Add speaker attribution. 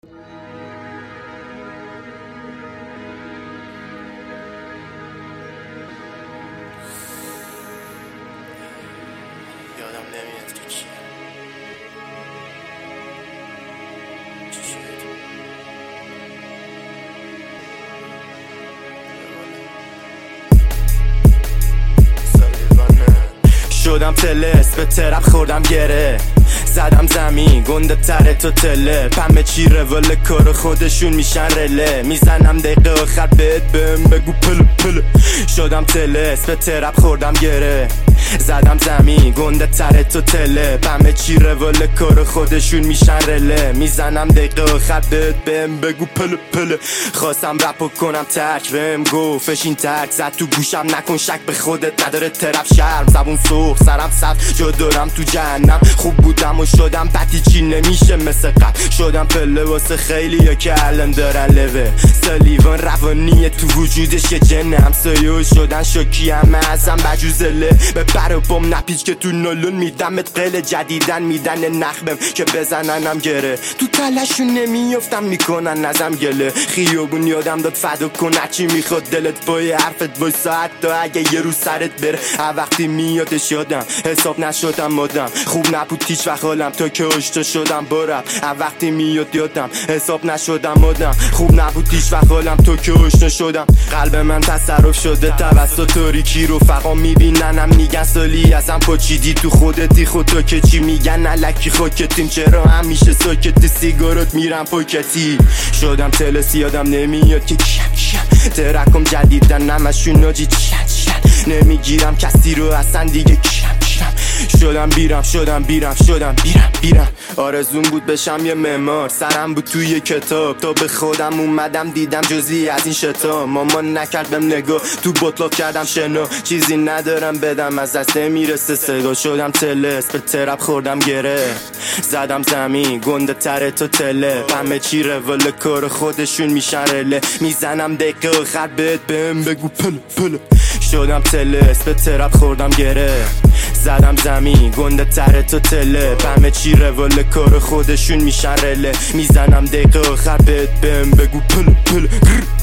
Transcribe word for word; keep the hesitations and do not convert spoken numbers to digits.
Speaker 1: یادم نمیاد که چیه چی شد شدم تلس به ترپ خوردم گره زدم زمین گنده تره تو تله پمه چی روال کار خودشون میشن رله میزنم دقیقه آخر بهت بهم بگو پل پل شدم تلس به ترپ خوردم گره زدم زمین گنده تره تو تله پمه چی روال کار خودشون میشن رله میزنم دقیقه آخر بهت بهم بگو پل پل خواستم رپو کنم ترک بهم گفتش این ترک زد تو گوشم نکن شک به خودت نداره ترپ شرم زبون سرخ سرم سبز جا دارم تو جهنم خوب بودم و شدم بدی چی نمیشه مثل قبل شدم پله واسه خیلی یا که الان دارن لوه سلیوان روانیه تو وجودش یه جن همسایه شدن شاکی همه ازم بجوزله به پر و بام نپیچ که تو نالون میدمت قله جدیدن میدن نخبم که بزننم گره تو تلشون نمیافتم میکنن نزم گله خیابون یادم داد فدا کن هرچی میخواد دلت پای حرفت وای ساعت تا اگه یه روز سرت بره هر وقتی میادش یادم حساب نشدم مادم خوب نبود هیچ وقت حالم تا که آشنا شدم برم هر وقتی میاد یادم حساب نشدم مادم خوب نبود هیچ وقت حالم تا که آشنا شدم قلب من تصرف شده توسط تاریکی رفقا میبیننم میگن سالی ازم پاچیدی تو خودتی خودتا که چی میگن الکی خاکتیم چرا همیشه ساکتی سیگارات میرم پاکتی شدم تلس یادم نمیاد که کیم کیم ترکم جدیدن نمشون ناجی چند چند نمیگیرم کسی رو اصلا دیگه کیم شدم بیرم شدم بیرم شدم بیرم بیرم آرزون بود بشم یه معمار سرم بود توی کتاب تا به خودم اومدم دیدم جزی از این شتا مامان نکردم نگاه تو بطلا کردم شنا چیزی ندارم بدم از دست نمیرسه صدا شدم تلس به ترپ خوردم گره زدم زمین گنده تره تو تله همه چی روال کار خودشون میشن رله میزنم دقیقه آخر بهت بهم بگو پل پل شدم تلس به ترپ خوردم گره زدم زمین گنده تره تو تله همه چی روال کار خودشون میشن رله میزنم دقیقه آخر بهت بهم بگو پل پل